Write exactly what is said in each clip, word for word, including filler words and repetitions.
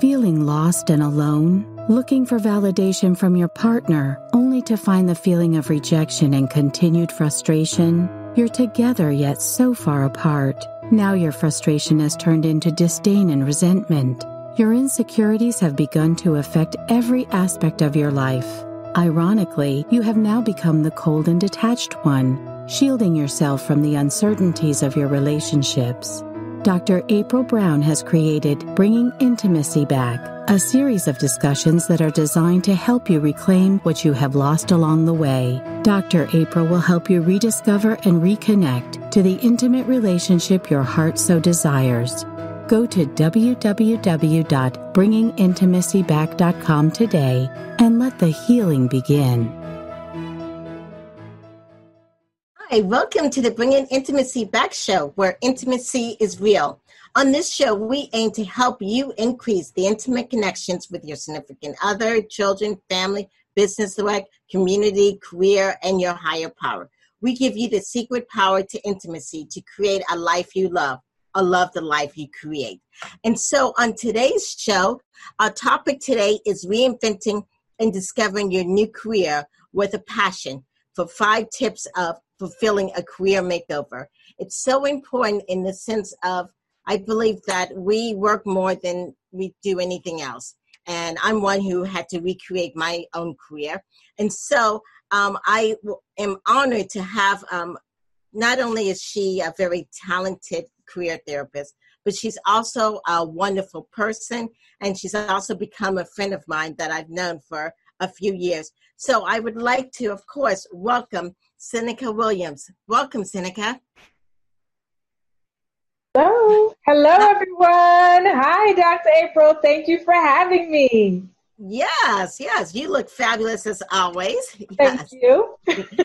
feeling lost and alone? Looking for validation from your partner, only to find the feeling of rejection and continued frustration? You're together yet so far apart. Now your frustration has turned into disdain and resentment. Your insecurities have begun to affect every aspect of your life. Ironically, you have now become the cold and detached one, shielding yourself from the uncertainties of your relationships. Doctor April Brown has created Bringing Intimacy Back, a series of discussions that are designed to help you reclaim what you have lost along the way. Doctor April will help you rediscover and reconnect to the intimate relationship your heart so desires. Go to w w w dot bringing intimacy back dot com today and let the healing begin. Hi, welcome to the Bringing Intimacy Back show, where intimacy is real. On this show, we aim to help you increase the intimate connections with your significant other, children, family, business life, community, career, and your higher power. We give you the secret power to intimacy to create a life you love, or love the life you create. And so on today's show, our topic today is reinventing and discovering your new career with a passion for five tips of fulfilling a career makeover. It's so important in the sense of, I believe that we work more than we do anything else. And I'm one who had to recreate my own career. And so um, I am honored to have, um, not only is she a very talented career therapist, but she's also a wonderful person. And she's also become a friend of mine that I've known for a few years. So I would like to, of course, welcome Seneca Williams. Welcome, Seneca. Hello. Hello, everyone. Hi, Doctor April. Thank you for having me. Yes, yes. You look fabulous as always. Thank yes. you.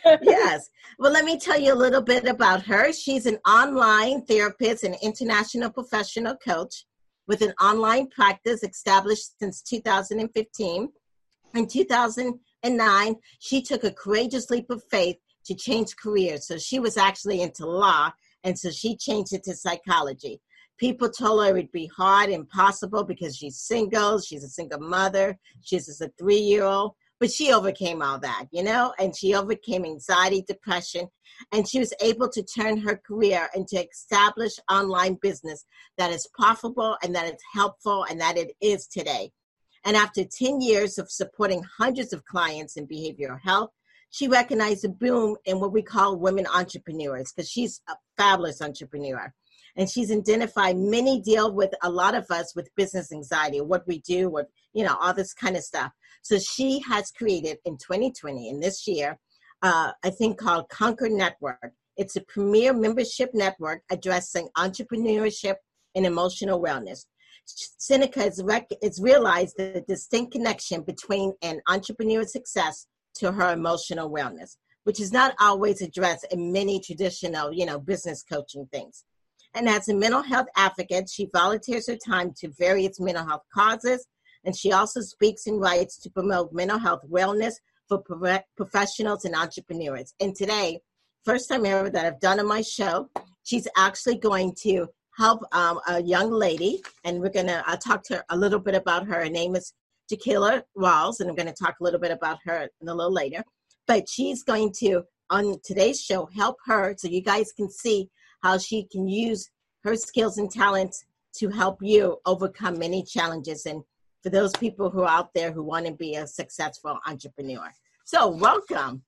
Yes. Well, let me tell you a little bit about her. She's an online therapist and international professional coach with an online practice established since two thousand fifteen. In two thousand nine, she took a courageous leap of faith to change careers. So she was actually into law, and so she changed it to psychology. People told her it would be hard, impossible, because she's single, she's a single mother, she's a three-year-old, but she overcame all that, you know, and she overcame anxiety, depression, and she was able to turn her career into established online business that is profitable and that it's helpful and that it is today. And after ten years of supporting hundreds of clients in behavioral health, she recognized a boom in what we call women entrepreneurs, because she's a fabulous entrepreneur. And she's identified many deal with a lot of us with business anxiety, what we do, what, you know, all this kind of stuff. So she has created in twenty twenty, in this year, uh, a thing called Conquer Network. It's a premier membership network addressing entrepreneurship and emotional wellness. Seneca has, rec- has realized the distinct connection between an entrepreneur's success to her emotional wellness, which is not always addressed in many traditional, you know, business coaching things. And as a mental health advocate, she volunteers her time to various mental health causes, and she also speaks and writes to promote mental health wellness for pro- professionals and entrepreneurs. And today, first time ever that I've done on my show, she's actually going to help um, a young lady, and we're going to uh, talk to her a little bit about her. Her name is Jaquila Rawls, and I'm going to talk a little bit about her a little later. But she's going to, on today's show, help her so you guys can see how she can use her skills and talents to help you overcome many challenges. And for those people who are out there who want to be a successful entrepreneur. So welcome.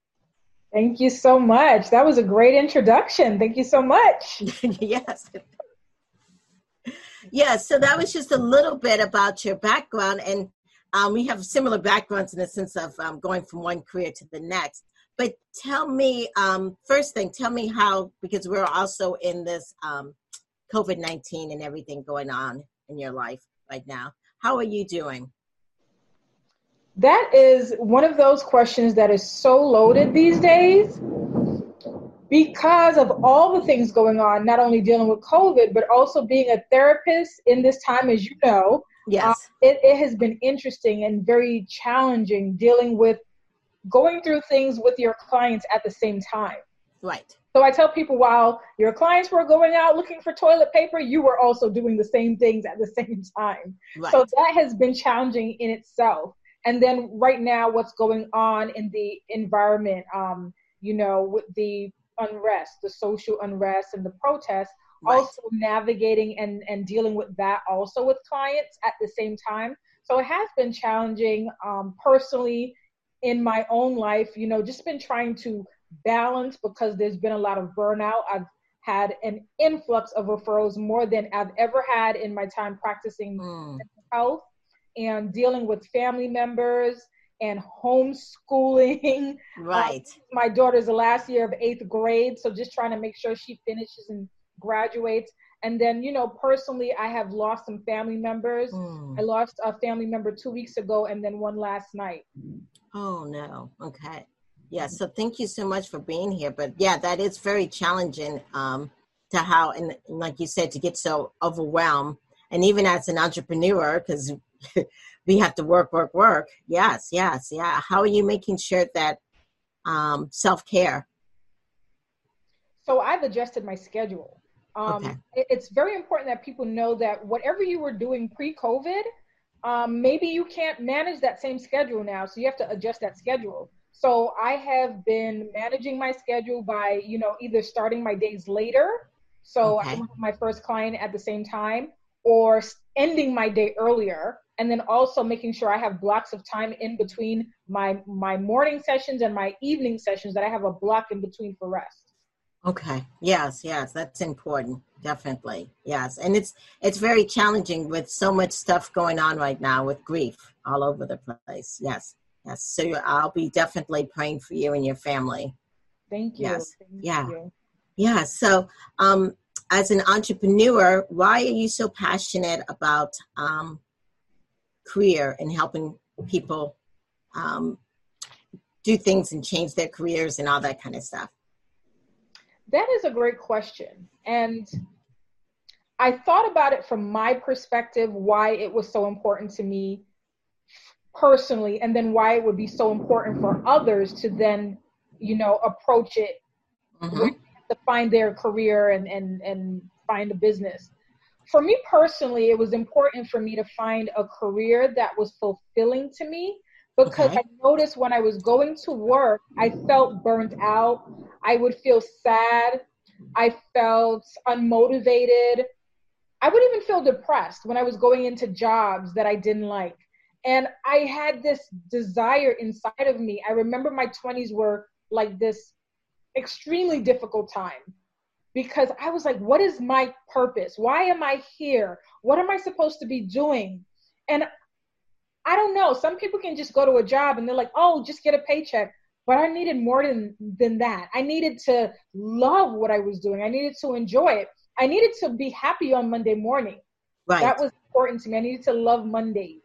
Thank you so much. That was a great introduction. Thank you so much. Yes. Yes, so that was just a little bit about your background, and um, we have similar backgrounds in the sense of um, going from one career to the next. But tell me, um, first thing, tell me how, because we're also in this um, COVID nineteen and everything going on in your life right now. How are you doing? That is one of those questions that is so loaded these days because of all the things going on, not only dealing with COVID, but also being a therapist in this time, as you know. Yes. Uh, it, it has been interesting and very challenging dealing with going through things with your clients at the same time. Right. So I tell people, while your clients were going out looking for toilet paper, you were also doing the same things at the same time. Right. So that has been challenging in itself. And then right now, what's going on in the environment, um, you know, with the unrest, the social unrest and the protests, right. also navigating and, and dealing with that also with clients at the same time. So it has been challenging um, personally in my own life, you know, just been trying to balance because there's been a lot of burnout. I've had an influx of referrals more than I've ever had in my time practicing mm. mental health and dealing with family members and homeschooling. Right. Uh, my daughter's the last year of eighth grade, so just trying to make sure she finishes and graduates. And then, you know, personally, I have lost some family members. Mm. I lost a family member two weeks ago and then one last night. Oh, no. Okay. Yeah, so thank you so much for being here. But yeah, that is very challenging um, to how, and, and like you said, to get so overwhelmed. And even as an entrepreneur, because we have to work, work, work. Yes, yes, yeah. How are you making sure that um, self-care? So I've adjusted my schedule. Um, okay. it, it's very important that people know that whatever you were doing pre-COVID, um, maybe you can't manage that same schedule now. So you have to adjust that schedule. So I have been managing my schedule by, you know, either starting my days later, so okay. I have my first client at the same time, or ending my day earlier, and then also making sure I have blocks of time in between my my morning sessions and my evening sessions, that I have a block in between for rest. Okay. Yes, yes, that's important. Definitely. Yes. And it's it's very challenging with so much stuff going on right now with grief all over the place. Yes. Yes, so I'll be definitely praying for you and your family. Thank you. Yes, Thank yeah, you. yeah. So, um, as an entrepreneur, why are you so passionate about um, career and helping people um, do things and change their careers and all that kind of stuff? That is a great question, and I thought about it from my perspective, why it was so important to me personally, and then why it would be so important for others to then, you know, approach it mm-hmm. to find their career and, and, and find a business. For me personally, it was important for me to find a career that was fulfilling to me, because okay. I noticed when I was going to work, I felt burnt out. I would feel sad. I felt unmotivated. I would even feel depressed when I was going into jobs that I didn't like. And I had this desire inside of me. I remember my twenties were like this extremely difficult time, because I was like, what is my purpose? Why am I here? What am I supposed to be doing? And I don't know. Some people can just go to a job and they're like, oh, just get a paycheck. But I needed more than, than that. I needed to love what I was doing. I needed to enjoy it. I needed to be happy on Monday morning. Right. That was important to me. I needed to love Mondays.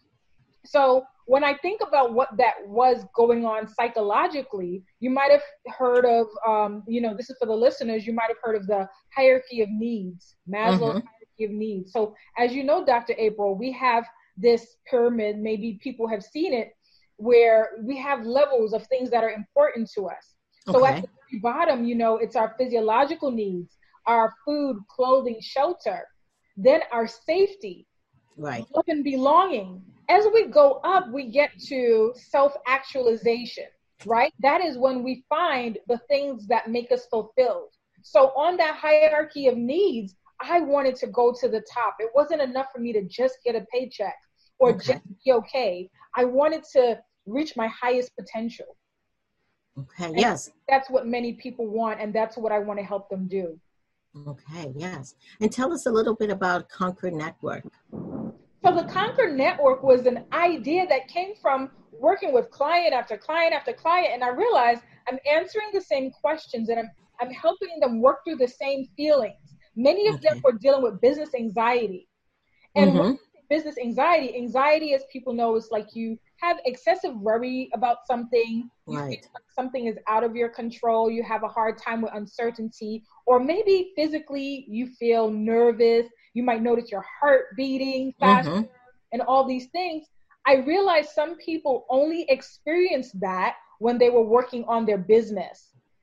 So when I think about what that was going on psychologically, you might have heard of, um, you know, this is for the listeners, you might have heard of the hierarchy of needs, Maslow's mm-hmm. hierarchy of needs. So as you know, Doctor April, we have this pyramid, maybe people have seen it, where we have levels of things that are important to us. So okay. at the very bottom, you know, it's our physiological needs, our food, clothing, shelter, then our safety, right, love and belonging. As we go up, we get to self-actualization, right? That is when we find the things that make us fulfilled. So on that hierarchy of needs, I wanted to go to the top. It wasn't enough for me to just get a paycheck or okay. just be okay. I wanted to reach my highest potential. Okay, and yes. That's what many people want, and that's what I want to help them do. Okay, yes. And tell us a little bit about Conquer Network. So the Conquer Network was an idea that came from working with client after client after client, and I realized I'm answering the same questions, and I'm I'm helping them work through the same feelings. Many of okay. them were dealing with business anxiety. And mm-hmm. when business anxiety, anxiety, as people know, is like you have excessive worry about something, you right. feel like something is out of your control, you have a hard time with uncertainty, or maybe physically you feel nervous, you might notice your heart beating faster, mm-hmm. and all these things. I realized some people only experienced that when they were working on their business.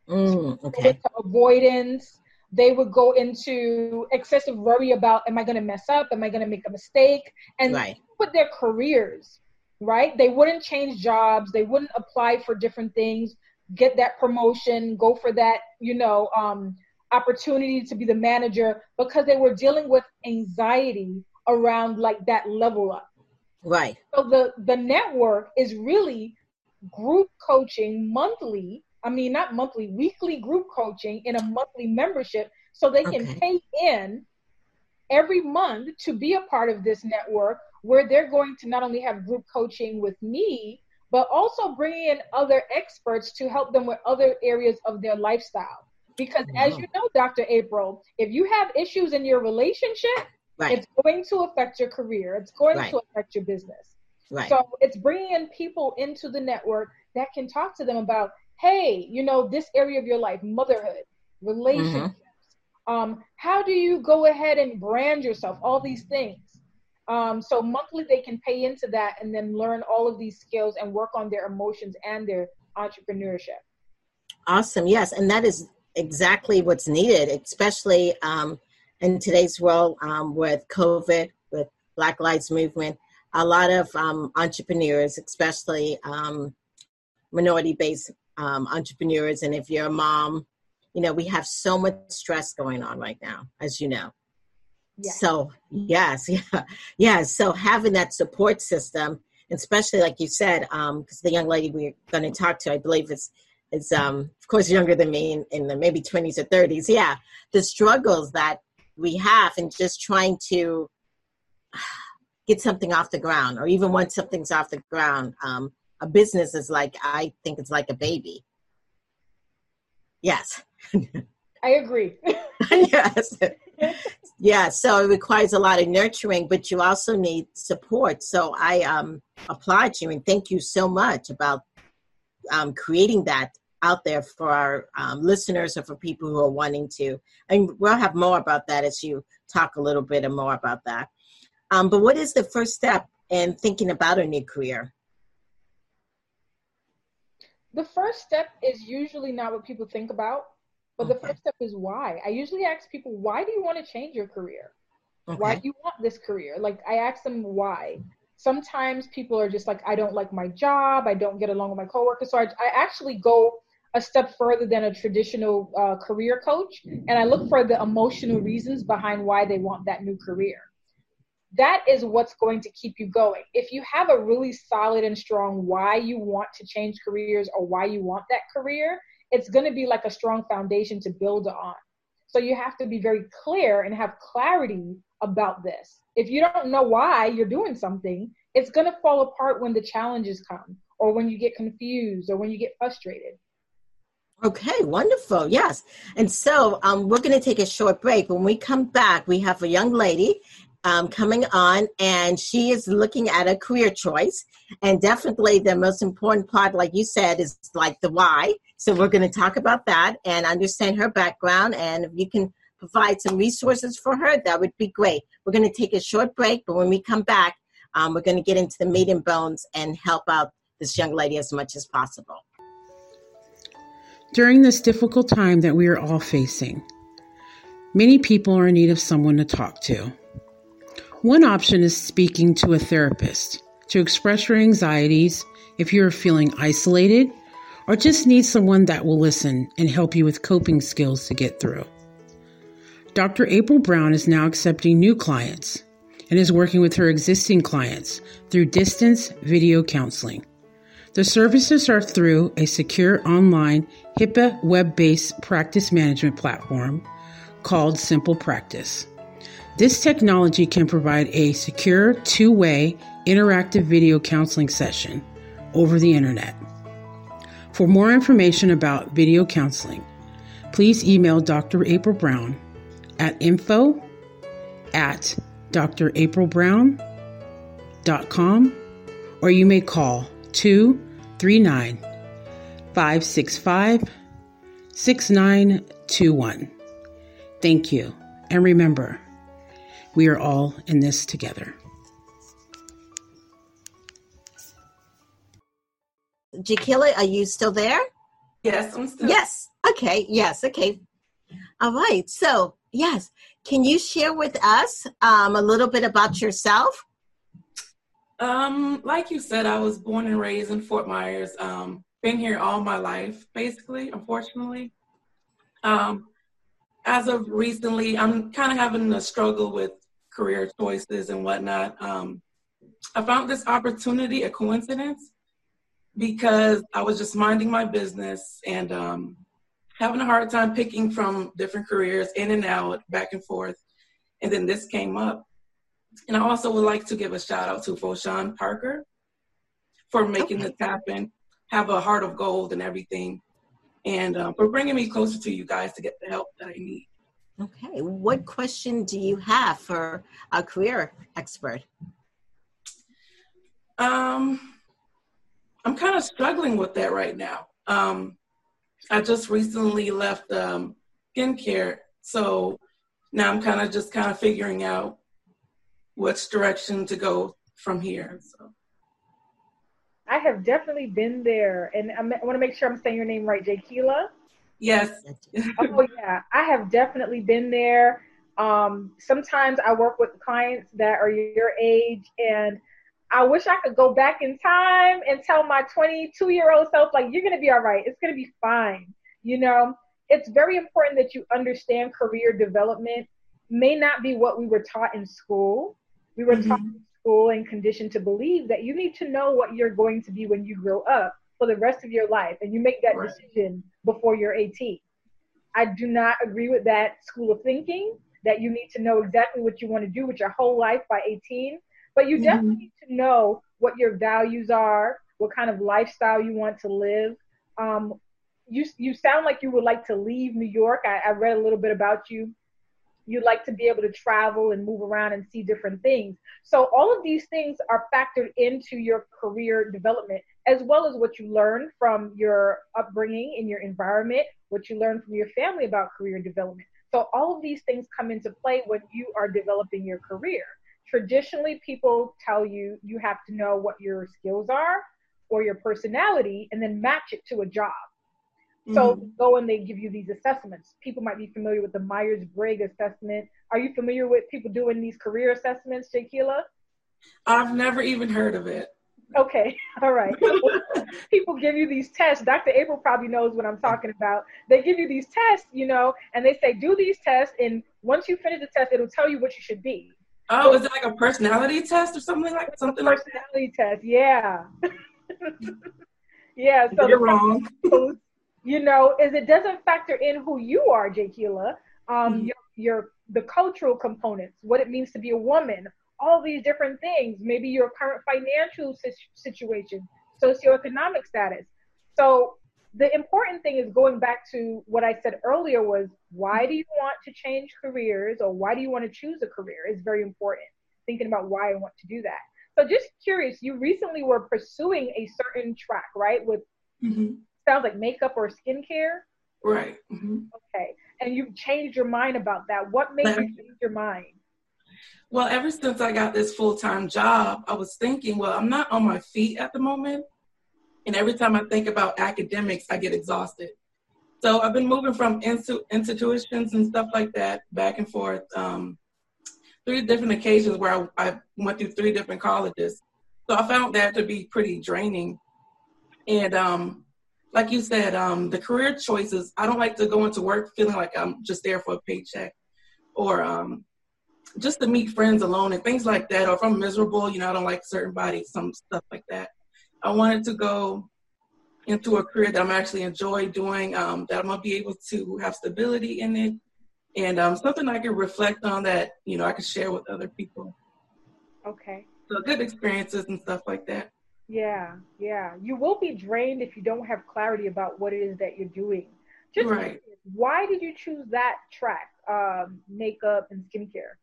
Mm, okay. Go into avoidance. They would go into excessive worry about, am I going to mess up? Am I going to make a mistake? And right. with their careers, right? They wouldn't change jobs. They wouldn't apply for different things, get that promotion, go for that, you know, um, opportunity to be the manager, because they were dealing with anxiety around like that level up. Right. So the, the network is really group coaching monthly. I mean, not monthly, weekly group coaching in a monthly membership, so they can Okay. pay in every month to be a part of this network, where they're going to not only have group coaching with me, but also bringing in other experts to help them with other areas of their lifestyle. Because wow. as you know, Doctor April, if you have issues in your relationship, right. it's going to affect your career. It's going right. to affect your business. Right. So it's bringing in people into the network that can talk to them about, hey, you know, this area of your life, motherhood, relationships. Mm-hmm. Um, how do you go ahead and brand yourself? All these things. Um, so monthly they can pay into that and then learn all of these skills and work on their emotions and their entrepreneurship. Awesome. Yes. And that is exactly what's needed, especially um, in today's world um, with COVID, with Black Lives Movement. A lot of um, entrepreneurs, especially um, minority-based um, entrepreneurs, and if you're a mom, you know, we have so much stress going on right now, as you know. Yes. So, yes, yeah, yeah. So having that support system, especially like you said, because um, the young lady we're going to talk to, I believe is, is um, of course, younger than me in, in the maybe twenties or thirties. Yeah, the struggles that we have and just trying to get something off the ground, or even once something's off the ground, um, a business is like, I think it's like a baby. Yes. I agree. Yes. Yeah. So it requires a lot of nurturing, but you also need support. So I um, applaud you and thank you so much about um, creating that out there for our um, listeners or for people who are wanting to. And we'll have more about that as you talk a little bit more about that. Um, but what is the first step in thinking about a new career? The first step is usually not what people think about, but okay. The first step is why. I usually ask people, why do you want to change your career? Okay. Why do you want this career? Like, I ask them why. Sometimes people are just like, I don't like my job. I don't get along with my coworkers. So I, I actually go a step further than a traditional uh, career coach, and I look for the emotional reasons behind why they want that new career. That is what's going to keep you going. If you have a really solid and strong why you want to change careers or why you want that career, it's going to be like a strong foundation to build on. So you have to be very clear and have clarity about this. If you don't know why you're doing something, it's going to fall apart when the challenges come, or when you get confused, or when you get frustrated. Okay, wonderful. Yes. And so um, we're going to take a short break. When we come back, we have a young lady Um, coming on, and she is looking at a career choice, and definitely the most important part, like you said, is like the why. So we're going to talk about that and understand her background, and if you can provide some resources for her, that would be great. We're going to take a short break, but when we come back, um, we're going to get into the meat and bones and help out this young lady as much as possible. During this difficult time that we are all facing, many people are in need of someone to talk to. One option is speaking to a therapist to express your anxieties if you're feeling isolated or just need someone that will listen and help you with coping skills to get through. Doctor April Brown is now accepting new clients and is working with her existing clients through distance video counseling. The services are through a secure online HIPAA web-based practice management platform called Simple Practice. This technology can provide a secure, two-way, interactive video counseling session over the internet. For more information about video counseling, please email Doctor April Brown at info at d r april brown dot com, or you may call two three nine, five six five, six nine two one. Thank you, and remember, we are all in this together. Jakila, are you still there? Yes, I'm still. Yes. Okay. Yes. Okay. All right. So, yes. Can you share with us um, a little bit about yourself? Um, like you said, I was born and raised in Fort Myers. Um, been here all my life, basically, unfortunately. Um, as of recently, I'm kind of having a struggle with career choices and whatnot. Um, I found this opportunity a coincidence because I was just minding my business and um, having a hard time picking from different careers in and out, back and forth. And then this came up. And I also would like to give a shout out to Foshan Parker for making Okay. this happen, have a heart of gold and everything, and uh, for bringing me closer to you guys to get the help that I need. Okay. What question do you have for a career expert? Um, I'm kind of struggling with that right now. Um, I just recently left um, skincare, so now I'm kind of just kind of figuring out which direction to go from here. So. I have definitely been there, and I'm, I want to make sure I'm saying your name right, Jaquila. Yes. Oh yeah, I have definitely been there. Um, sometimes I work with clients that are your age, and I wish I could go back in time and tell my twenty-two-year-old self, like, you're going to be all right. It's going to be fine. You know, it's very important that you understand career development may not be what we were taught in school. We were mm-hmm. taught in school and conditioned to believe that you need to know what you're going to be when you grow up for the rest of your life, and you make that right. decision before you're eighteen. I do not agree with that school of thinking, that you need to know exactly what you want to do with your whole life by eighteen, but you mm-hmm. definitely need to know what your values are, what kind of lifestyle you want to live. Um, you you sound like you would like to leave New York. I, I read a little bit about you. You'd like to be able to travel and move around and see different things. So all of these things are factored into your career development, as well as what you learn from your upbringing in your environment, what you learn from your family about career development. So all of these things come into play when you are developing your career. Traditionally, people tell you you have to know what your skills are or your personality and then match it to a job. So mm-hmm. go and they give you these assessments. People might be familiar with the Myers-Briggs assessment. Are you familiar with people doing these career assessments, Jaquila? I've never even heard of it. Okay, all right. People give you these tests. Doctor April probably knows what I'm talking about. They give you these tests, you know, and they say, do these tests, and once you finish the test, it'll tell you what you should be. Oh, is it like a personality test or something like something like that? Personality test, yeah. Yeah, so you're wrong. You know, is it doesn't factor in who you are, Jaquila, um, mm-hmm. your, your the cultural components, what it means to be a woman, all these different things, maybe your current financial situation, socioeconomic status. So the important thing is going back to what I said earlier was, why do you want to change careers, or why do you want to choose a career is very important. Thinking about why I want to do that. So just curious, you recently were pursuing a certain track, right? With mm-hmm. sounds like makeup or skincare? Right. Mm-hmm. Okay. And you've changed your mind about that. What made you change your mind? Well, ever since I got this full-time job, I was thinking, well, I'm not on my feet at the moment. And every time I think about academics, I get exhausted. So I've been moving from institu- institutions and stuff like that, back and forth. Um, three different occasions where I, I went through three different colleges. So I found that to be pretty draining. And um, like you said, um, the career choices, I don't like to go into work feeling like I'm just there for a paycheck, or um, just to meet friends alone and things like that. Or if I'm miserable, you know, I don't like certain bodies, some stuff like that. I wanted to go into a career that I'm actually enjoy doing, um, that I'm going to be able to have stability in it, and um, something I can reflect on that, you know, I can share with other people. Okay. So good experiences and stuff like that. Yeah, yeah. You will be drained if you don't have clarity about what it is that you're doing. Just right. Why did you choose that track, um, makeup and skincare?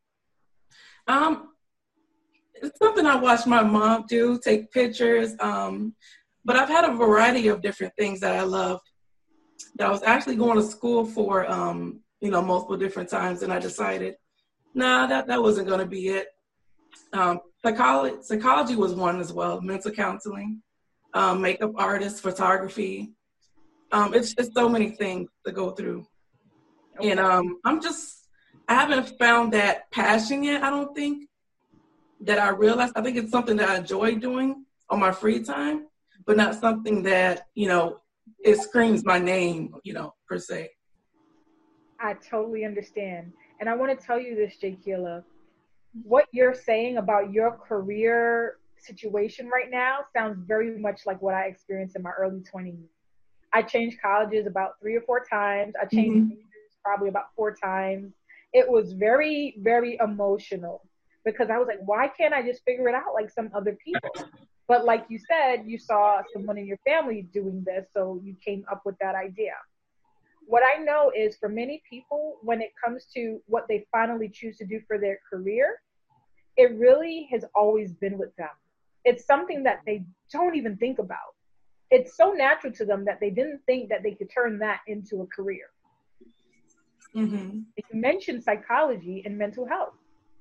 Um, it's something I watched my mom do, take pictures. Um, but I've had a variety of different things that I loved. That I was actually going to school for, um, you know, multiple different times, and I decided, nah, that, that wasn't going to be it. Um, psychology, psychology was one as well, mental counseling, um, makeup artist, photography. Um, it's just so many things to go through. Okay. And um, I'm just, I haven't found that passion yet, I don't think, that I realized. I think it's something that I enjoy doing on my free time, but not something that, you know, it screams my name, you know, per se. I totally understand. And I want to tell you this, Jaquila, what you're saying about your career situation right now sounds very much like what I experienced in my early twenties. I changed colleges about three or four times. I changed Mm-hmm. majors probably about four times. It was very, very emotional because I was like, why can't I just figure it out like some other people? But like you said, you saw someone in your family doing this, so you came up with that idea. What I know is for many people, when it comes to what they finally choose to do for their career, it really has always been with them. It's something that they don't even think about. It's so natural to them that they didn't think that they could turn that into a career. Mm-hmm. You mentioned psychology and mental health.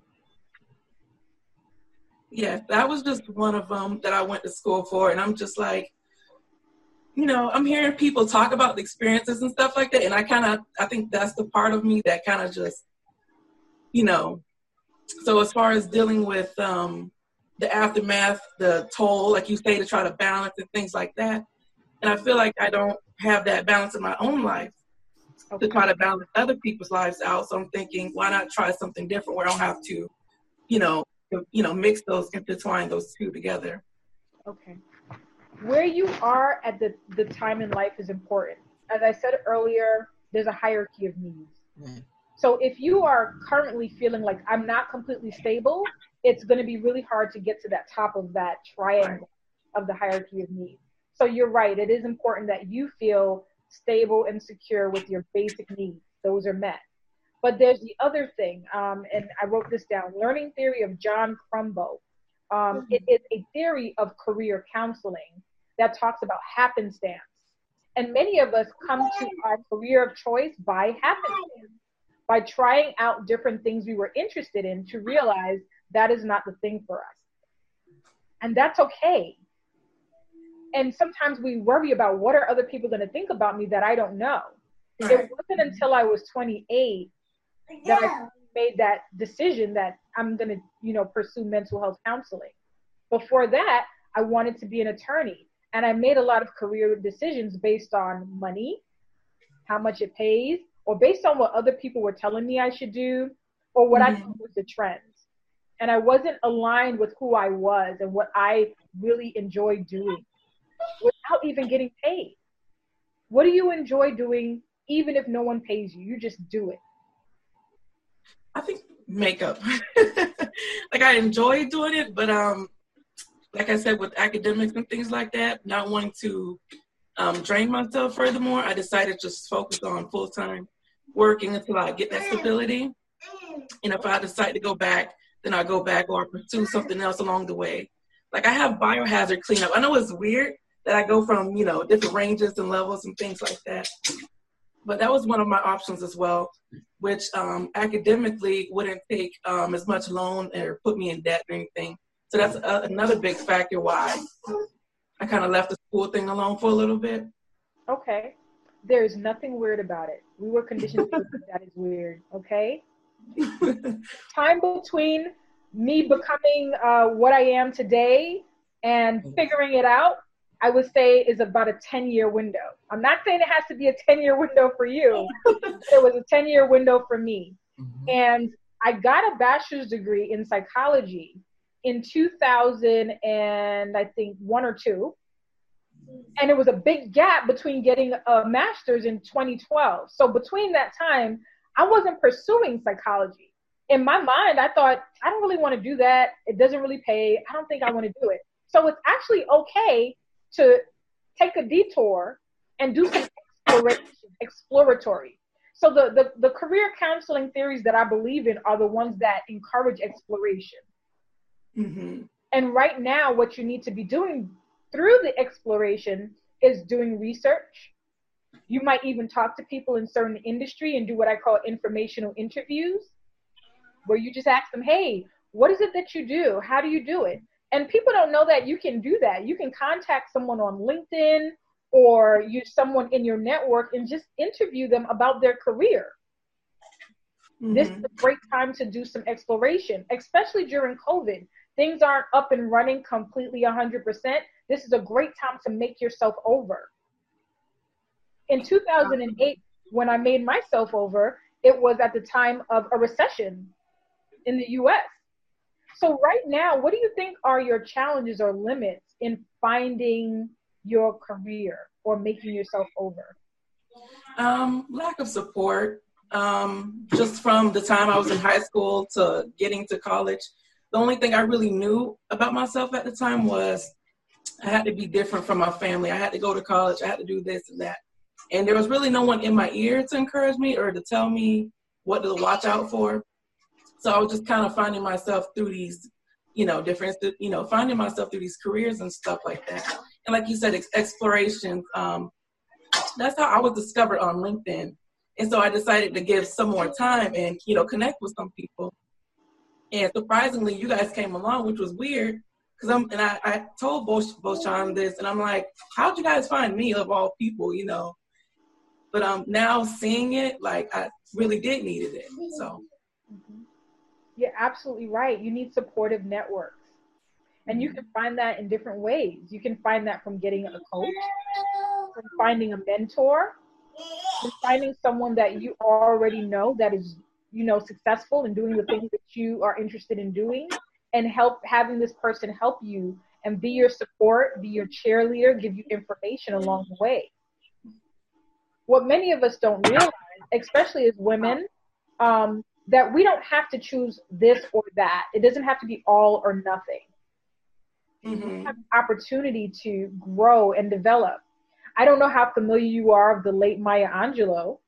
Yeah, that was just one of them that I went to school for. And I'm just like, you know, I'm hearing people talk about the experiences and stuff like that. And I kind of, I think that's the part of me that kind of just, you know, so as far as dealing with um, the aftermath, the toll, like you say, to try to balance and things like that. And I feel like I don't have that balance in my own life okay. to try to balance other people's lives out. So I'm thinking, why not try something different where I don't have to, you know, you know, mix those, intertwine those two together. Okay. Where you are at the, the time in life is important. As I said earlier, there's a hierarchy of needs. Mm. So if you are currently feeling like I'm not completely stable, it's going to be really hard to get to that top of that triangle right. of the hierarchy of needs. So you're right. It is important that you feel stable and secure with your basic needs. Those are met. But there's the other thing, um, and I wrote this down, Learning Theory of John Crumbo. Um, mm-hmm. It is a theory of career counseling that talks about happenstance. And many of us come to our career of choice by happenstance, by trying out different things we were interested in to realize that is not the thing for us. And that's okay. And sometimes we worry about what are other people going to think about me that I don't know. Right. It wasn't until I was twenty-eight that I made that decision that I'm going to, you know, pursue mental health counseling. Before that, I wanted to be an attorney. And I made a lot of career decisions based on money, how much it pays, or based on what other people were telling me I should do, or what mm-hmm. I thought was the trends. And I wasn't aligned with who I was and what I really enjoyed doing without even getting paid. What do you enjoy doing even if no one pays you? You just do it. I think makeup. Like I enjoy doing it, but um, like I said, with academics and things like that, not wanting to um, drain myself furthermore, I decided to just focus on full-time working until I get that stability. And if I decide to go back, then I'll go back or pursue something else along the way. Like I have biohazard cleanup. I know it's weird that I go from, you know, different ranges and levels and things like that. But that was one of my options as well, which um, academically wouldn't take um, as much loan or put me in debt or anything. So that's a, another big factor why I kind of left the school thing alone for a little bit. Okay. There's nothing weird about it. We were conditioned to think that is weird, okay? Time between me becoming uh, what I am today and figuring it out, I would say is about a ten-year window. I'm not saying it has to be a ten-year window for you. It was a ten-year window for me. Mm-hmm. And I got a bachelor's degree in psychology in two thousand and I think one or two. And it was a big gap between getting a master's in twenty twelve. So between that time, I wasn't pursuing psychology. In my mind, I thought, I don't really want to do that. It doesn't really pay. I don't think I want to do it. So it's actually okay to take a detour and do some exploration, exploratory. So the, the, the career counseling theories that I believe in are the ones that encourage exploration. Mm-hmm. And right now, what you need to be doing through the exploration is doing research. You might even talk to people in certain industry and do what I call informational interviews, where you just ask them, hey, what is it that you do? How do you do it? And people don't know that you can do that. You can contact someone on LinkedIn or use someone in your network and just interview them about their career. Mm-hmm. This is a great time to do some exploration, especially during COVID. Things aren't up and running completely one hundred percent. This is a great time to make yourself over. In two thousand eight, when I made myself over, it was at the time of a recession in the U S. So right now, what do you think are your challenges or limits in finding your career or making yourself over? Um, lack of support. Um, just from the time I was in high school to getting to college, the only thing I really knew about myself at the time was I had to be different from my family. I had to go to college. I had to do this and that. And there was really no one in my ear to encourage me or to tell me what to watch out for. So I was just kind of finding myself through these, you know, different, you know, finding myself through these careers and stuff like that. And like you said, ex- explorations, um, that's how I was discovered on LinkedIn. And so I decided to give some more time and, you know, connect with some people. And surprisingly, you guys came along, which was weird. Cause I'm, and I, I told Boshan this, and I'm like, how'd you guys find me of all people, you know? But um, now seeing it, like I really did needed it. So. Mm-hmm. You're absolutely right. You need supportive networks. And you can find that in different ways. You can find that from getting a coach, from finding a mentor, from finding someone that you already know that is, you know, successful in doing the things that you are interested in doing, and help having this person help you and be your support, be your cheerleader, give you information along the way. What many of us don't realize, especially as women, um, that we don't have to choose this or that. It doesn't have to be all or nothing. Mm-hmm. You have the opportunity to grow and develop. I don't know how familiar you are of the late Maya Angelou,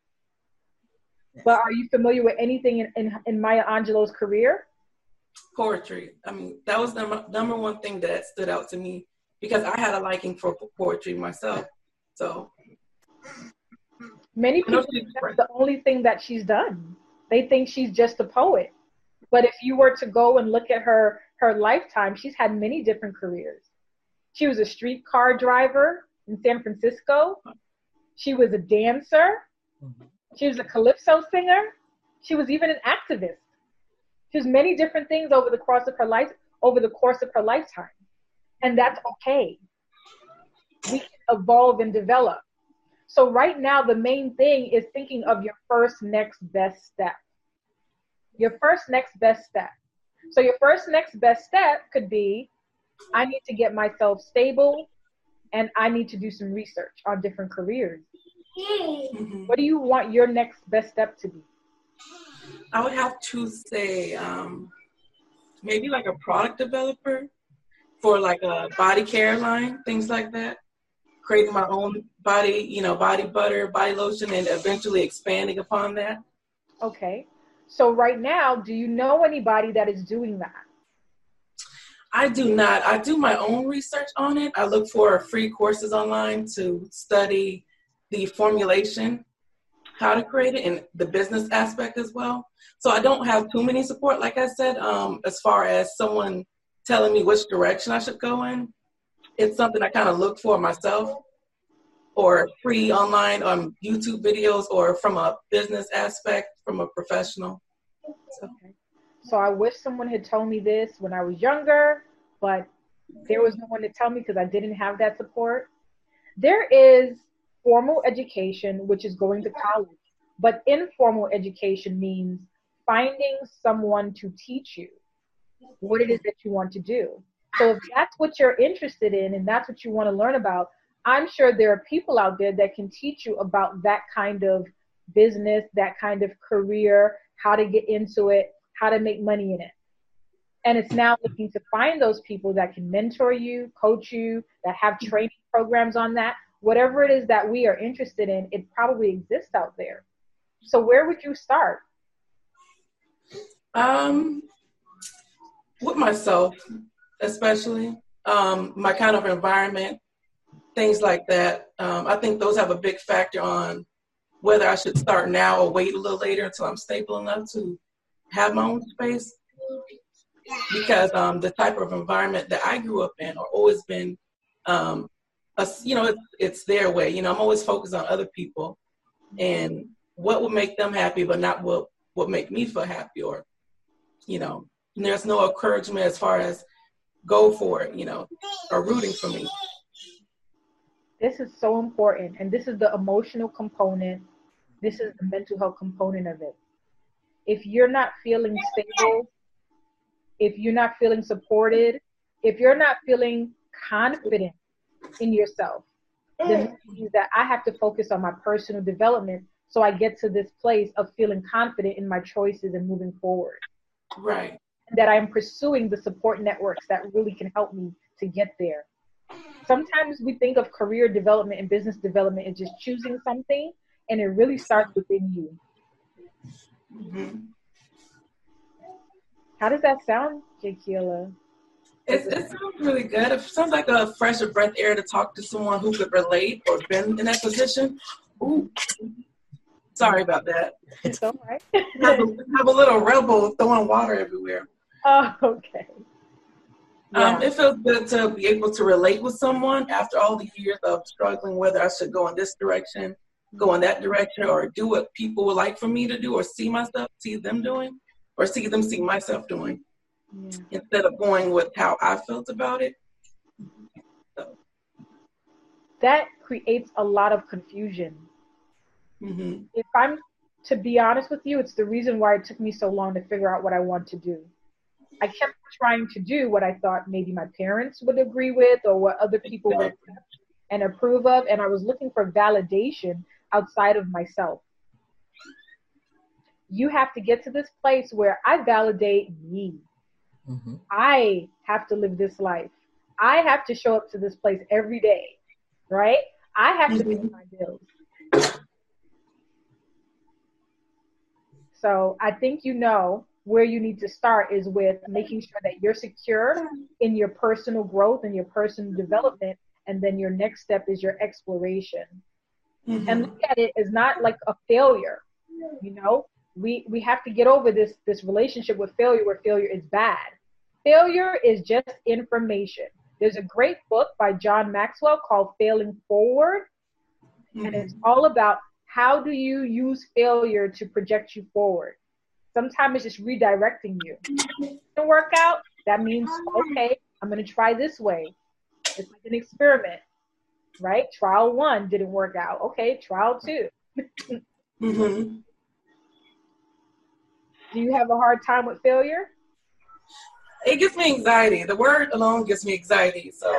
but are you familiar with anything in, in, in Maya Angelou's career? Poetry. I mean, that was the number one thing that stood out to me because I had a liking for poetry myself. So many people think that's the only thing that she's done. They think she's just a poet. But if you were to go and look at her, her lifetime, she's had many different careers. She was a streetcar driver in San Francisco. She was a dancer. She was a calypso singer. She was even an activist. She was many different things over the course of her life, over the course of her lifetime. And that's okay. We can evolve and develop. So right now, the main thing is thinking of your first next best step. Your first next best step. So your first next best step could be, I need to get myself stable and I need to do some research on different careers. Mm-hmm. What do you want your next best step to be? I would have to say um, maybe like a product developer for like a body care line, things like that. Creating my own body, you know, body butter, body lotion, and eventually expanding upon that. Okay. So right now, do you know anybody that is doing that? I do not. I do my own research on it. I look for free courses online to study the formulation, how to create it, and the business aspect as well. So I don't have too many support, like I said, um, as far as someone telling me which direction I should go in. It's something I kind of look for myself, or free online on YouTube videos, or from a business aspect, from a professional. So. Okay. So I wish someone had told me this when I was younger, but there was no one to tell me because I didn't have that support. There is formal education, which is going to college, but informal education means finding someone to teach you what it is that you want to do. So if that's what you're interested in and that's what you want to learn about, I'm sure there are people out there that can teach you about that kind of business, that kind of career, how to get into it, how to make money in it. And it's now looking to find those people that can mentor you, coach you, that have training programs on that. Whatever it is that we are interested in, it probably exists out there. So where would you start? Um, with myself, especially, um, my kind of environment, things like that. Um, I think those have a big factor on whether I should start now or wait a little later until I'm stable enough to have my own space. Because um, the type of environment that I grew up in or always been um, a, you know, it's, it's their way. You know, I'm always focused on other people and what would make them happy, but not what what make me feel happy, or, you know, and there's no encouragement as far as go for it, you know, or rooting for me. This is so important. And this is the emotional component. This is the mental health component of it. If you're not feeling stable, if you're not feeling supported, if you're not feeling confident in yourself, then it means that I have to focus on my personal development so I get to this place of feeling confident in my choices and moving forward. Right. That I'm pursuing the support networks that really can help me to get there. Sometimes we think of career development and business development as just choosing something, and it really starts within you. Mm-hmm. How does that sound, Jaquila? It, it sounds really good. It sounds like a fresh of breath air to talk to someone who could relate or been in that position. Ooh. Sorry about that. It's all right. have, a, have a little rebel throwing water everywhere. Oh, okay. Yeah. Um, it feels good to be able to relate with someone after all the years of struggling whether I should go in this direction, go in that direction, or do what people would like for me to do, or see myself, see them doing, or see them see myself doing, yeah. Instead of going with how I felt about it. So. That creates a lot of confusion. Mm-hmm. If I'm to be honest with you, it's the reason why it took me so long to figure out what I want to do. I kept trying to do what I thought maybe my parents would agree with or what other people would accept and approve of, and I was looking for validation outside of myself. You have to get to this place where I validate me. Mm-hmm. I have to live this life. I have to show up to this place every day, right? I have to pay my bills. So I think you know where you need to start is with making sure that you're secure in your personal growth and your personal development. And then your next step is your exploration. Mm-hmm. And look at it as not like a failure. You know, we, we have to get over this, this relationship with failure where failure is bad. Failure is just information. There's a great book by John Maxwell called Failing Forward. Mm-hmm. And it's all about how do you use failure to project you forward. Sometimes it's just redirecting you. If it doesn't work out, that means, okay, I'm going to try this way. It's like an experiment, right? Trial one didn't work out. Okay, trial two. Mm-hmm. Do you have a hard time with failure? It gives me anxiety. The word alone gives me anxiety. So,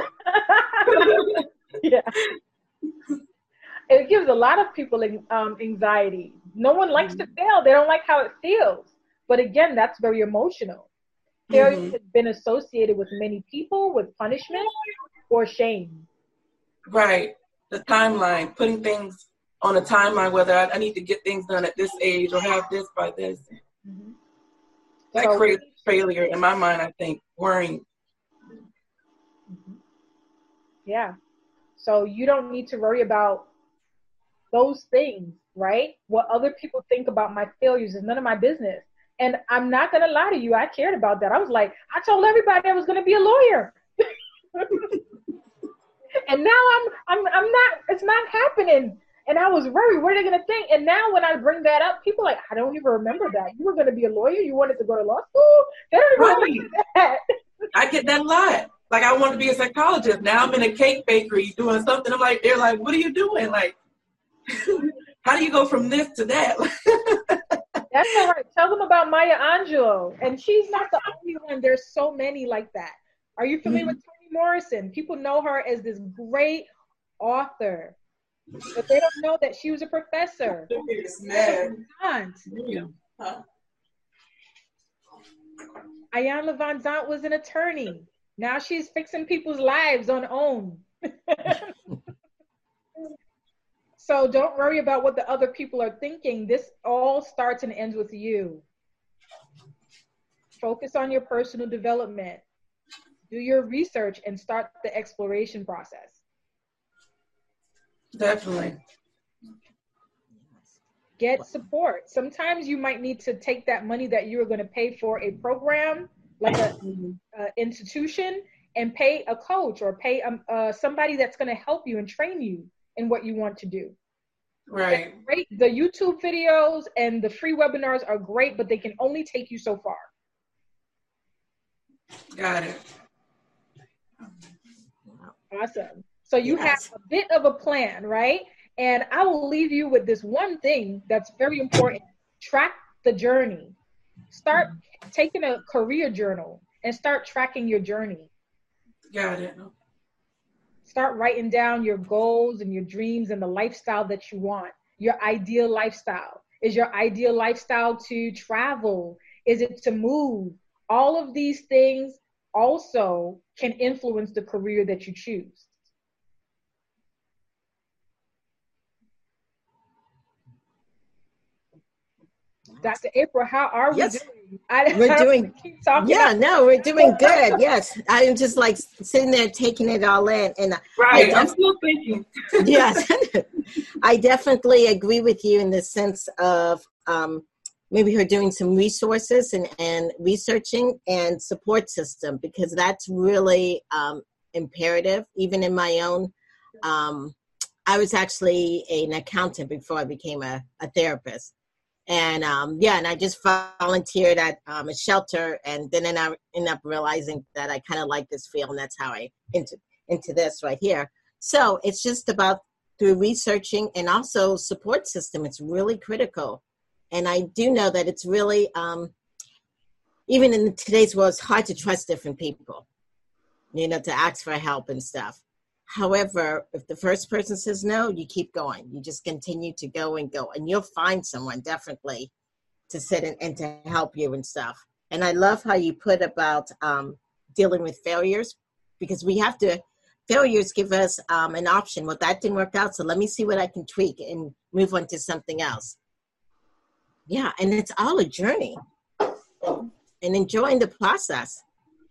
yeah. It gives a lot of people um, anxiety. No one likes mm-hmm. to fail. They don't like how it feels. But again, that's very emotional. Failure mm-hmm. has been associated with many people with punishment or shame. Right. The timeline, putting things on a timeline, whether I, I need to get things done at this age or have this by this. Mm-hmm. That so, creates failure in my mind, I think, worrying. Mm-hmm. Yeah. So you don't need to worry about those things, right? What other people think about my failures is none of my business. And I'm not going to lie to you. I cared about that. I was like, I told everybody I was going to be a lawyer. And now I'm, I'm, I'm not, it's not happening. And I was worried, what are they going to think? And now when I bring that up, people are like, I don't even remember that. You were going to be a lawyer? You wanted to go to law school? They don't even right. remember that. I get that a lot. Like, I want to be a psychologist. Now I'm in a cake bakery doing something. I'm like, they're like, what are you doing? Like, how do you go from this to that? That's all right. Tell them about Maya Angelou. And she's not the only one. There's so many like that. Are you familiar mm-hmm. with Toni Morrison? People know her as this great author, but they don't know that she was a professor. It's mad. Yeah. Huh? Iyanla Vanzant was an attorney. Now she's fixing people's lives on OWN. So don't worry about what the other people are thinking. This all starts and ends with you. Focus on your personal development. Do your research and start the exploration process. Definitely. Get support. Sometimes you might need to take that money that you're going to pay for a program, like an institution, and pay a coach or pay um, uh, somebody that's going to help you and train you in what you want to do. Right. Great. The YouTube videos and the free webinars are great, but they can only take you so far. Got it. Awesome. So you Yes. have a bit of a plan, right? And I will leave you with this one thing that's very important. Track the journey. Start taking a career journal and start tracking your journey. Got it. Start writing down your goals and your dreams and the lifestyle that you want, your ideal lifestyle. Is your ideal lifestyle to travel? Is it to move? All of these things also can influence the career that you choose. Doctor April, how are we Yes. doing? I, We're I don't doing- wanna keep talking Yeah, about- no, we're doing good. Yes. I'm just like sitting there taking it all in. And Right. I I'm def- still thinking. yes, I definitely agree with you in the sense of um, maybe her doing some resources and, and researching and support system, because that's really um, imperative. Even in my own, um, I was actually an accountant before I became a, a therapist. And um, yeah, and I just volunteered at um, a shelter, and then I ended up realizing that I kind of like this field, and that's how I into into this right here. So it's just about through researching and also support system. It's really critical, and I do know that it's really um, even in today's world, it's hard to trust different people, you know, to ask for help and stuff. However, if the first person says no, you keep going. You just continue to go and go, and you'll find someone definitely to sit in, and to help you and stuff. And I love how you put about um, dealing with failures, because we have to, failures give us um, an option. Well, that didn't work out, so let me see what I can tweak and move on to something else. Yeah, and it's all a journey, and enjoying the process.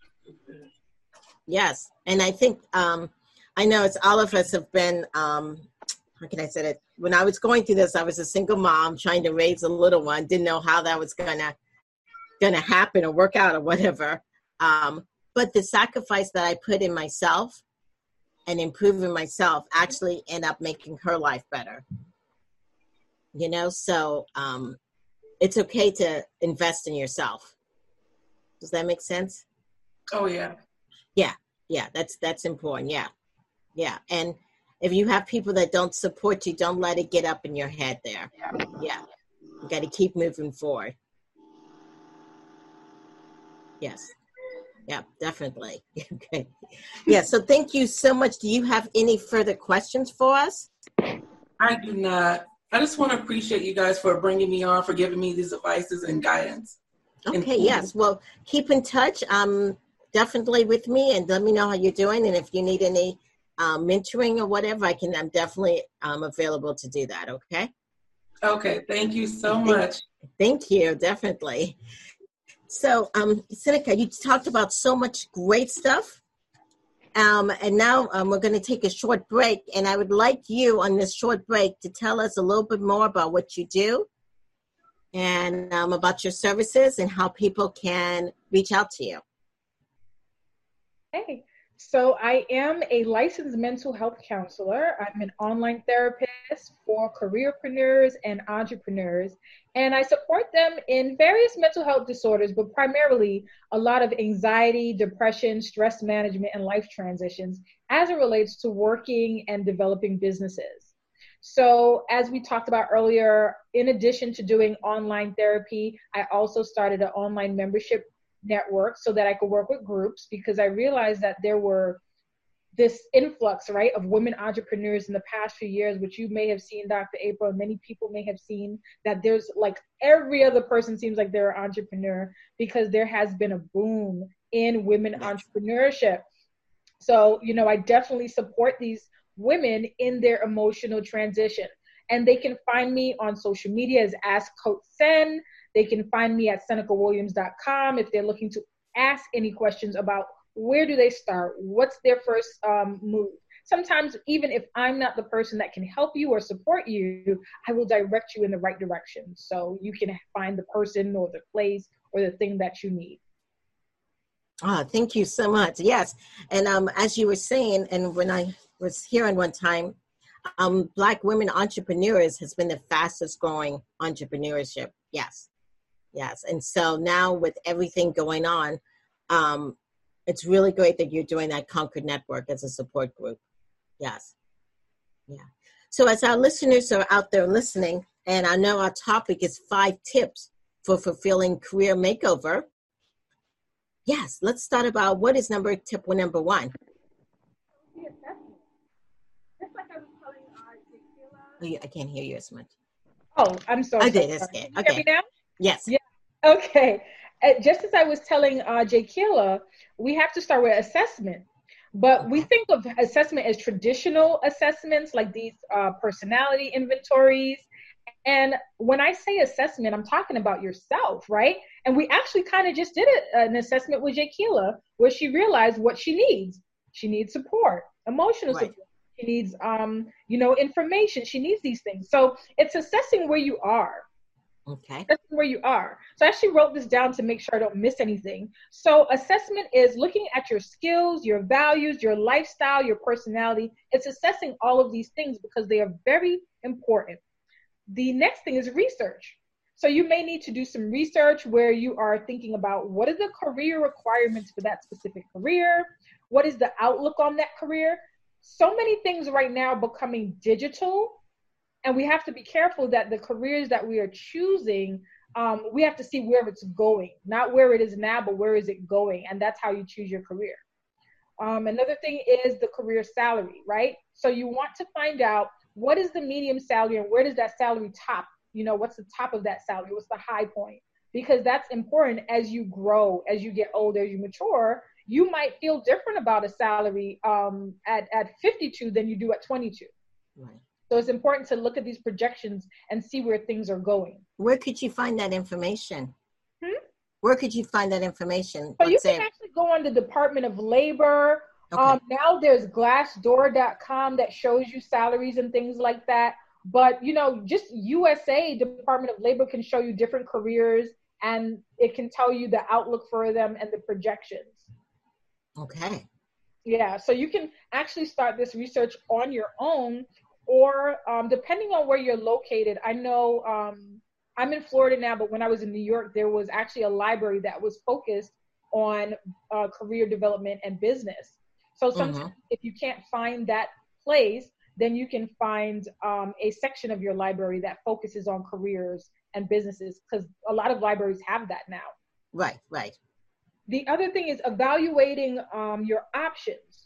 Yes, and I think, um, I know it's all of us have been, um, how can I say it? When I was going through this, I was a single mom trying to raise a little one, didn't know how that was gonna gonna happen or work out or whatever. Um, but the sacrifice that I put in myself and improving myself actually end up making her life better. You know, so um, it's okay to invest in yourself. Does that make sense? Oh, yeah. Yeah, yeah, that's that's important. Yeah. Yeah, and if you have people that don't support you, don't let it get up in your head there. Yeah, you got to keep moving forward. Yes, yeah, definitely. Okay. Yeah, so thank you so much. Do you have any further questions for us? I do not. I just want to appreciate you guys for bringing me on, for giving me these advices and guidance. Okay, And- yes. Well, keep in touch. Um, definitely with me, and let me know how you're doing. And if you need any um, mentoring or whatever, I can. I'm definitely um, available to do that. Okay. Okay. Thank you so Thank- much. Thank you. Definitely. So, um, Seneca, you talked about so much great stuff. Um, and now um, we're going to take a short break. And I would like you on this short break to tell us a little bit more about what you do and um, about your services and how people can reach out to you. Hey, so I am a licensed mental health counselor. I'm an online therapist for careerpreneurs and entrepreneurs, and I support them in various mental health disorders, but primarily a lot of anxiety, depression, stress management, and life transitions as it relates to working and developing businesses. So as we talked about earlier, in addition to doing online therapy, I also started an online membership network so that I could work with groups, because I realized that there were this influx, right, of women entrepreneurs in the past few years, which you may have seen, Doctor April, and many people may have seen, that there's like every other person seems like they're an entrepreneur, because there has been a boom in women entrepreneurship. So, you know, I definitely support these women in their emotional transition. And they can find me on social media as Ask Coach Sen. They can find me at Seneca Williams dot com if they're looking to ask any questions about where do they start, what's their first um, move. Sometimes even if I'm not the person that can help you or support you, I will direct you in the right direction so you can find the person or the place or the thing that you need. Oh, thank you so much. Yes. And um, as you were saying, and when I was hearing one time, um, Black women entrepreneurs has been the fastest growing entrepreneurship. Yes. Yes. And so now with everything going on, um, it's really great that you're doing that Concord Network as a support group. Yes. Yeah. So as our listeners are out there listening, and I know our topic is five tips for fulfilling career makeover. Yes, let's start about what is number tip number one. Oh, I can't hear you as much. Oh, I'm so okay, sorry. That's good. Can you okay. hear me now? Yes. Yeah. Okay. Uh, just as I was telling uh, Jaquila, we have to start with assessment. But we think of assessment as traditional assessments, like these uh, personality inventories. And when I say assessment, I'm talking about yourself, right? And we actually kind of just did a, an assessment with Jaquila, where she realized what she needs. She needs support, emotional Right. support. She needs, um, you know, information. She needs these things. So it's assessing where you are. Okay. Assessing where you are. So I actually wrote this down to make sure I don't miss anything. So assessment is looking at your skills, your values, your lifestyle, your personality. It's assessing all of these things because they are very important. The next thing is research. So you may need to do some research where you are thinking about what are the career requirements for that specific career? What is the outlook on that career? So many things right now are becoming digital, and we have to be careful that the careers that we are choosing, um, we have to see where it's going, not where it is now, but where is it going? And that's how you choose your career. Um, another thing is the career salary, right? So you want to find out what is the medium salary and where does that salary top? You know, what's the top of that salary? What's the high point? Because that's important as you grow, as you get older, as you mature. You might feel different about a salary um, at, at fifty-two than you do at twenty-two. Right. So it's important to look at these projections and see where things are going. Where could you find that information? Hmm? Where could you find that information? So Let's you say- can actually go on the Department of Labor. Okay. Um, now there's glassdoor dot com that shows you salaries and things like that. But, you know, just U S A, Department of Labor, can show you different careers, and it can tell you the outlook for them and the projections. Okay. Yeah, so you can actually start this research on your own, or um, depending on where you're located. I know um, I'm in Florida now, but when I was in New York, there was actually a library that was focused on uh, career development and business. So sometimes mm-hmm. if you can't find that place, then you can find um, a section of your library that focuses on careers and businesses, because a lot of libraries have that now. Right, right. The other thing is evaluating um, your options.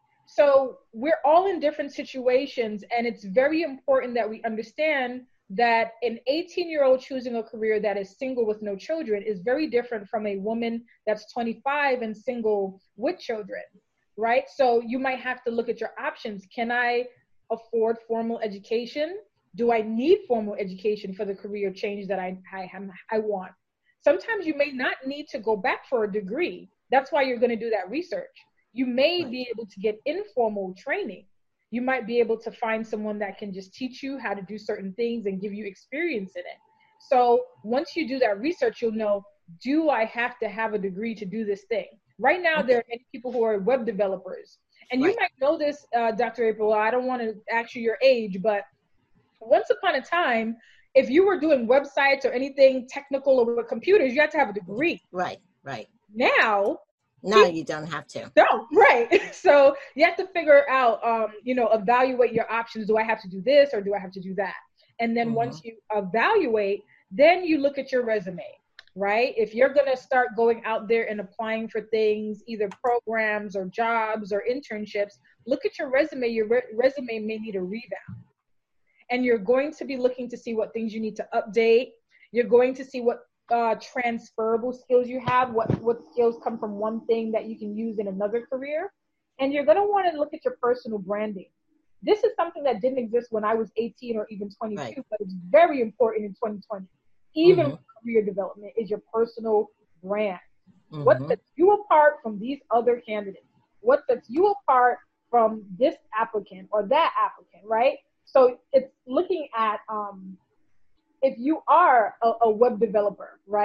So we're all in different situations, and it's very important that we understand that an eighteen-year-old choosing a career that is single with no children is very different from a woman that's twenty-five and single with children, right? So you might have to look at your options. Can I afford formal education? Do I need formal education for the career change that I, I, I want? Sometimes you may not need to go back for a degree. That's why you're going to do that research. You may right. be able to get informal training. You might be able to find someone that can just teach you how to do certain things and give you experience in it. So once you do that research, you'll know, do I have to have a degree to do this thing? Right now, okay. there are many people who are web developers. And right. you might know this, uh, Doctor April. I don't want to ask you your age, but once upon a time, if you were doing websites or anything technical or with computers, you had to have a degree. Right, right. Now, now you don't have to. No, right. So you have to figure out, um, you know, evaluate your options. Do I have to do this or do I have to do that? And then mm-hmm. once you evaluate, then you look at your resume, right? If you're going to start going out there and applying for things, either programs or jobs or internships, look at your resume. Your re- resume may need a revamp. And you're going to be looking to see what things you need to update. You're going to see what uh, transferable skills you have, what, what skills come from one thing that you can use in another career. And you're going to want to look at your personal branding. This is something that didn't exist when I was eighteen or even twenty-two, right. but it's very important in twenty twenty. Even mm-hmm. career development is your personal brand. Mm-hmm. What sets you apart from these other candidates? What sets you apart from this applicant or that applicant, right? So it's looking at um, if you are a, a web developer, right?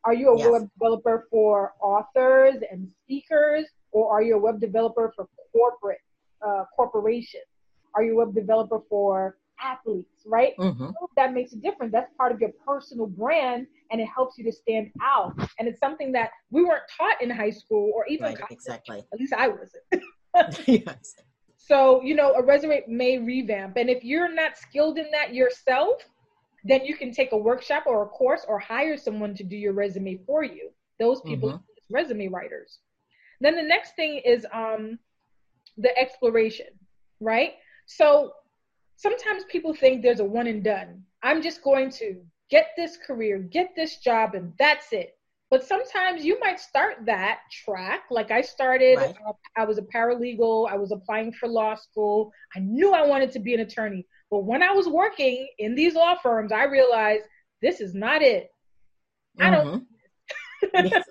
Are you a Yes. web developer for authors and speakers, or are you a web developer for corporate uh, corporations? Are you a web developer for athletes, right? Mm-hmm. All of that makes a difference. That's part of your personal brand, and it helps you to stand out. And it's something that we weren't taught in high school or even Right, college. exactly. At least I wasn't. Yes. So, you know, a resume may revamp. And if you're not skilled in that yourself, then you can take a workshop or a course or hire someone to do your resume for you. Those people Mm-hmm. are resume writers. Then the next thing is um, the exploration, right? So sometimes people think there's a one and done. I'm just going to get this career, get this job, and that's it. But sometimes you might start that track. Like I started, Right. uh, I was a paralegal. I was applying for law school. I knew I wanted to be an attorney. But when I was working in these law firms, I realized this is not it. I don't. Mm-hmm. Yes.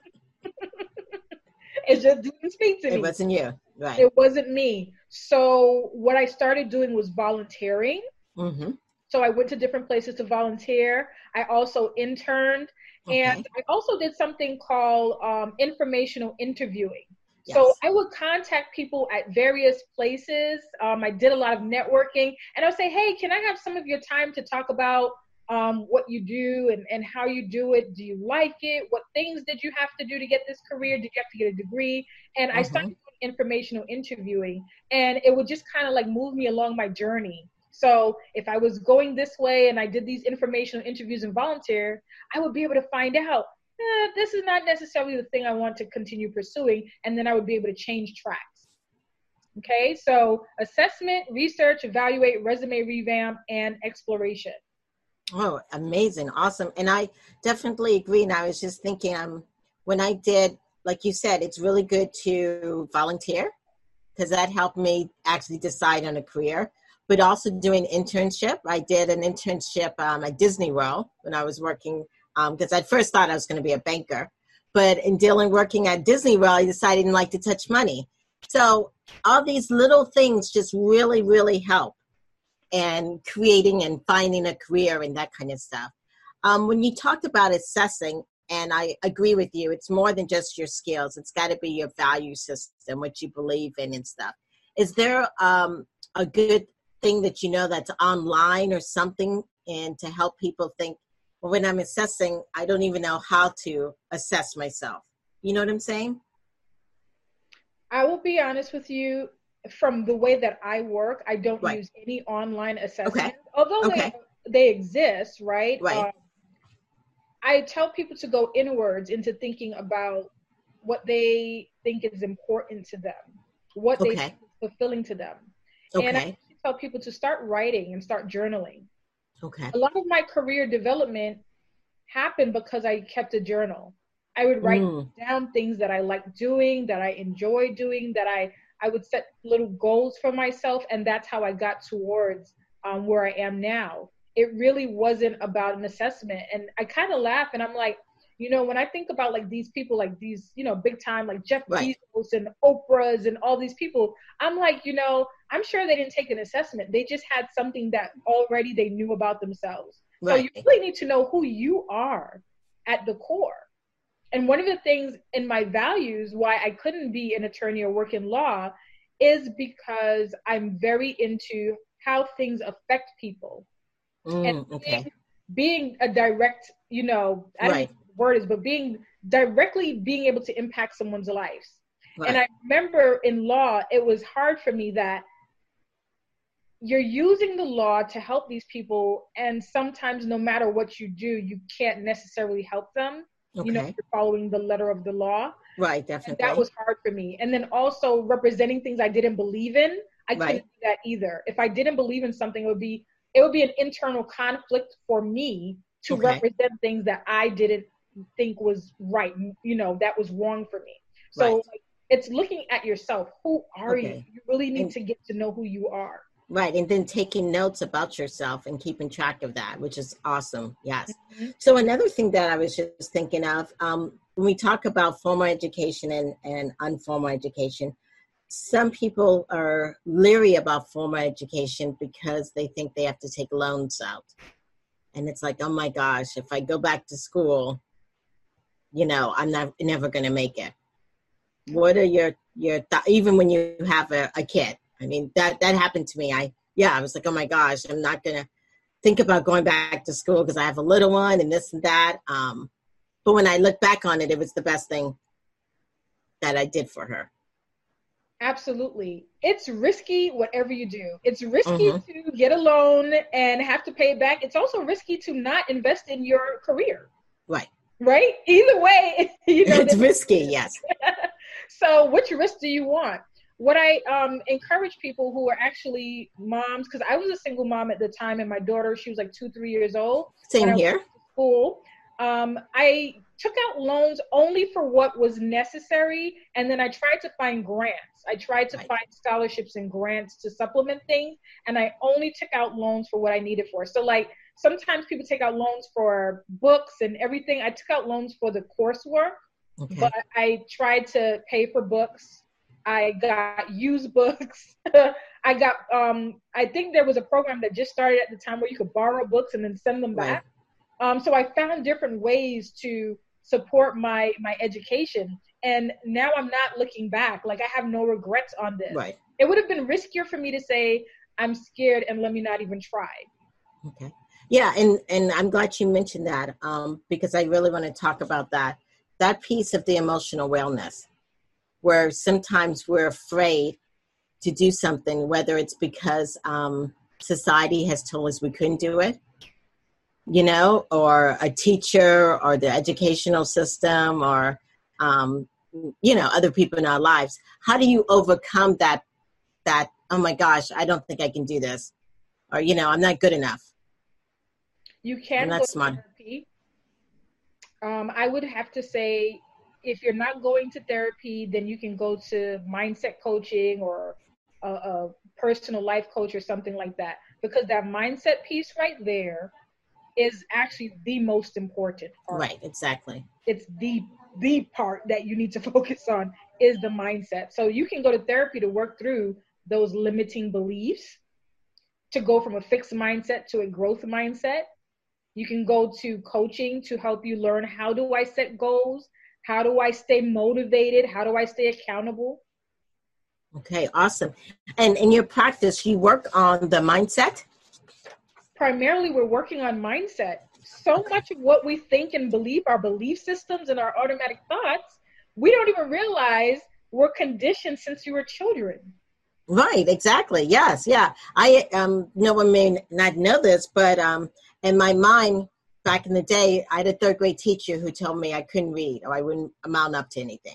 It just didn't speak to me. It wasn't you. Right. It wasn't me. So what I started doing was volunteering. Mm-hmm. So I went to different places to volunteer. I also interned. Okay. And I also did something called um, informational interviewing. Yes. So I would contact people at various places. Um, I did a lot of networking. And I would say, hey, can I have some of your time to talk about um, what you do and, and how you do it? Do you like it? What things did you have to do to get this career? Did you have to get a degree? And I started doing informational interviewing. And it would just kind of like move me along my journey. So if I was going this way and I did these informational interviews and volunteer, I would be able to find out, eh, this is not necessarily the thing I want to continue pursuing. And then I would be able to change tracks. Okay, so assessment, research, evaluate, resume revamp, and exploration. Oh, amazing. Awesome. And I definitely agree. And I was just thinking, um, when I did, like you said, it's really good to volunteer because that helped me actually decide on a career. But also doing internship. I did an internship um, at Disney World when I was working, because um, I first thought I was going to be a banker. But in dealing, working at Disney World, I decided I didn't like to touch money. So all these little things just really, really help in creating and finding a career and that kind of stuff. Um, when you talked about assessing, and I agree with you, it's more than just your skills. It's got to be your value system, what you believe in and stuff. Is there um, a good thing that you know that's online or something, and to help people think, well, when I'm assessing, I don't even know how to assess myself. You know what I'm saying? I will be honest with you, from the way that I work, I don't Right. use any online assessments, Okay. although Okay. they, they exist, right? Right. Um, I tell people to go inwards into thinking about what they think is important to them, what they Okay. think is fulfilling to them. And I Okay. tell people to start writing and start journaling. Okay. A lot of my career development happened because I kept a journal. I would write Mm. down things that I liked doing, that I enjoy doing, that I, I would set little goals for myself. And that's how I got towards um, where I am now. It really wasn't about an assessment. And I kind of laugh and I'm like, you know, when I think about like these people, like these, you know, big time, like Jeff Right. Bezos and Oprah's and all these people, I'm like, you know, I'm sure they didn't take an assessment. They just had something that already they knew about themselves. So Right. you really need to know who you are at the core. And one of the things in my values why I couldn't be an attorney or work in law is because I'm very into how things affect people. Mm, and okay. being, being a direct, you know, I don't Right. know what the word is, but being directly being able to impact someone's lives. Right. And I remember in law, it was hard for me that you're using the law to help these people. And sometimes no matter what you do, you can't necessarily help them. Okay. You know, if you're following the letter of the law. Right. And Definitely. that was hard for me. And then also representing things I didn't believe in, I couldn't Right. do that either. If I didn't believe in something, it would be it would be an internal conflict for me to Okay. represent things that I didn't think was right, you know, that was wrong for me. So Right. like, it's looking at yourself. Who are Okay. you? You really need And- to get to know who you are. Right. And then taking notes about yourself and keeping track of that, which is awesome. Yes. Mhm. So another thing that I was just thinking of, um, when we talk about formal education and, and informal education, some people are leery about formal education because they think they have to take loans out. And it's like, oh my gosh, if I go back to school, you know, I'm not never going to make it. What are your, your th- even when you have a, a kid? I mean, that, that happened to me. I, yeah, I was like, oh my gosh, I'm not going to think about going back to school because I have a little one and this and that. Um, but when I look back on it, it was the best thing that I did for her. Absolutely. It's risky, whatever you do. It's risky Mm-hmm. to get a loan and have to pay it back. It's also risky to not invest in your career. Right. Right? Either way, you know, it's risky, yes. So which risk do you want? What I um, encourage people who are actually moms, because I was a single mom at the time, and my daughter, she was like two, three years old. Same here. School. Um, I took out loans only for what was necessary, and then I tried to find grants. I tried to right. find scholarships and grants to supplement things, and I only took out loans for what I needed for. So like sometimes people take out loans for books and everything. I took out loans for the coursework, okay. but I tried to pay for books. I got used books. I got, um, I think there was a program that just started at the time where you could borrow books and then send them back. Right. Um, so I found different ways to support my, my education. And now I'm not looking back. Like I have no regrets on this. Right. It would have been riskier for me to say, I'm scared and let me not even try. Okay. Yeah. And, and I'm glad you mentioned that um, because I really want to talk about that, that piece of the emotional wellness where sometimes we're afraid to do something, whether it's because um, society has told us we couldn't do it, you know, or a teacher or the educational system or, um, you know, other people in our lives. How do you overcome that, that, oh my gosh, I don't think I can do this. Or, you know, I'm not good enough. You can go to smart. therapy. Um, I would have to say, if you're not going to therapy, then you can go to mindset coaching or a, a personal life coach or something like that. Because that mindset piece right there is actually the most important part. Right, exactly. It's the the part that you need to focus on is the mindset. So you can go to therapy to work through those limiting beliefs, to go from a fixed mindset to a growth mindset. You can go to coaching to help you learn, how do I set goals? How do I stay motivated? How do I stay accountable? Okay, awesome. And in your practice, you work on the mindset? Primarily, we're working on mindset. So much of what we think and believe, our belief systems and our automatic thoughts, we don't even realize we're conditioned since we were children. Right, exactly. Yes, yeah. I um, no one may not know this, but um, in my mind, back in the day, I had a third grade teacher who told me I couldn't read or I wouldn't amount up to anything.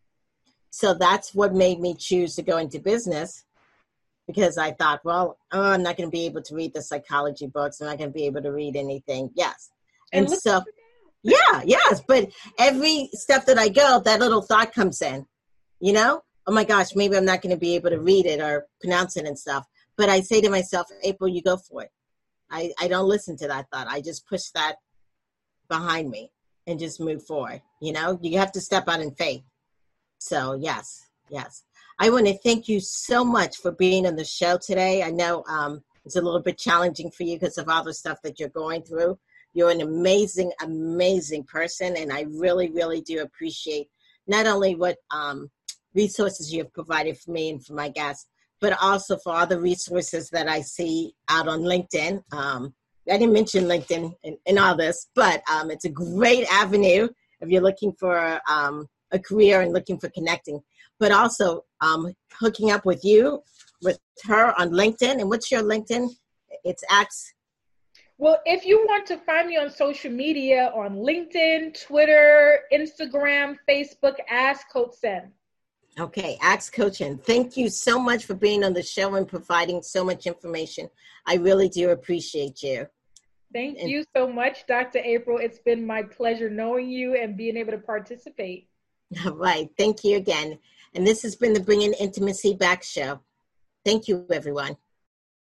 So that's what made me choose to go into business, because I thought, well, oh, I'm not going to be able to read the psychology books. I'm not going to be able to read anything. Yes. And, and so, yeah, yes. But every step that I go, that little thought comes in, you know, oh my gosh, maybe I'm not going to be able to read it or pronounce it and stuff. But I say to myself, April, you go for it. I, I don't listen to that thought. I just push that behind me and just move forward. You know, you have to step out in faith. So yes, yes. I want to thank you so much for being on the show today. I know um, it's a little bit challenging for you because of all the stuff that you're going through. You're an amazing, amazing person. And I really, really do appreciate not only what um, resources you have provided for me and for my guests, but also for all the resources that I see out on LinkedIn. Um, I didn't mention LinkedIn in, in all this, but um, it's a great avenue if you're looking for um, a career and looking for connecting, but also um, hooking up with you, with her on LinkedIn. And what's your LinkedIn? It's Axe. Well, if you want to find me on social media, on LinkedIn, Twitter, Instagram, Facebook, Ask Coach Sen. Okay, Axe Coaching. Thank you so much for being on the show and providing so much information. I really do appreciate you. Thank and, you so much, Doctor April. It's been my pleasure knowing you and being able to participate. All right. Thank you again. And this has been the Bringing Intimacy Back show. Thank you, everyone.